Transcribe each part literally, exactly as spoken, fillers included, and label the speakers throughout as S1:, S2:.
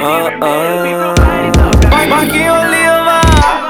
S1: ah, ah. Marquinhos Oliva,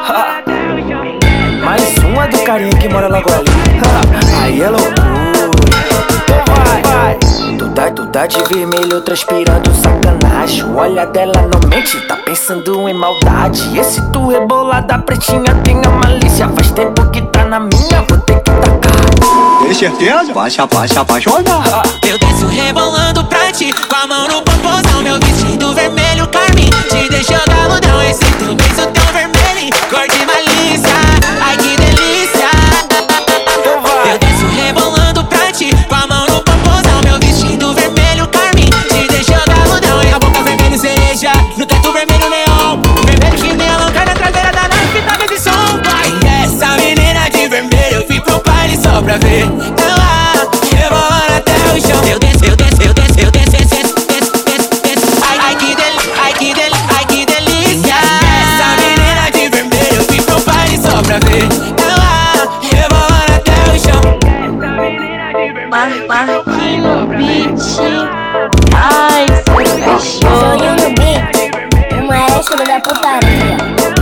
S1: mais uma do carinha que mora logo ali. Aí é loucura. Então vai, vai. Tu tá, tu tá de vermelho transpirando sacanagem. O olhar dela não mente, tá pensando em maldade. Esse tu rebolada pretinha tem a malícia. Faz tempo que tá na minha, vou ter que tacar.
S2: Tem certeza? Vai se vai se apaixonar.
S3: Eu desço rebolando pra ti, com a mão no popozão. Meu vestido vermelho carmim te deixou galudão. Esse teu beijo tão vermelho, cor de malícia. Ai que delícia. Eu desço rebolando pra ti, com a mão no popozão. Meu vestido vermelho carmim te deixou galudão. E a boca vermelho cereja, no teto vermelho neon. Vermelho chinelo, cai na traseira da nave, fita vezes som. E essa menina de vermelho, eu vim pro baile só pra ver ela rebolando até o chão. Eu desço, eu desço, eu desço, eu desço, desço, desço, desço, desço. Ai, ai que delícia, ai que delícia, ai que delícia. Essa menina de vermelho, eu vim pro baile só pra ver ela rebolando até o chão.
S4: Marquinhos no beat. Ai, seu cachorro. Joguinho no beat, o maestro da putaria.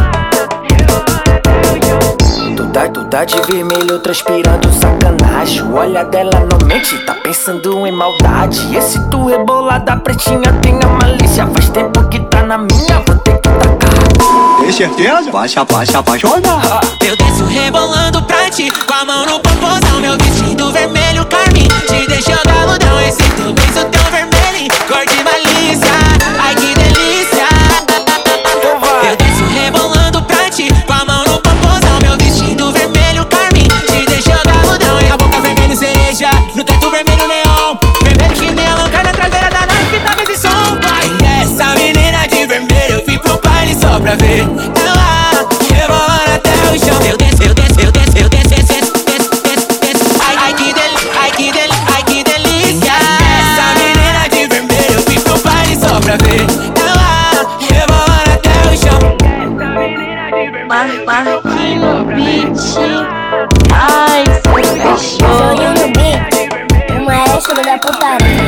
S1: Tu tá, tu tá de vermelho transpirando sacanagem. O olhar dela não mente, tá pensando em maldade. Esse tu rebolada pretinha tem a malícia. Faz tempo que tá na minha, vou ter que tacar.
S2: Tem certeza? Vai se vai se apaixonar.
S3: Eu desço rebolando pra ti, com a mão no popozão. Meu vestido vermelho carmim te deixou galudão. Esse teu beijo tão vermelho, cor de malícia. Ai que delícia. Eu desço rebolando pra ti, com a mão no popozão. Meu vestido vermelho carmim te deixou galudão. E a boca vermelho cereja, no teto vermelho neon. Vermelho chinelo, cai na traseira da nave, fita vezes som. E essa menina de vermelho, eu vim pro baile só pra ver ela rebolando até o chão. Eu desço, eu desço, eu desço, eu desço, desço, desço, desço, desço. Ai, ai que delícia, ai que delícia, ai que delícia. Essa menina de vermelho, eu vim pro baile só pra ver ela rebolando até o chão.
S4: Marquinhos no beat. Ai, seu cachorro. Joguinho no beat, o maestro da putaria.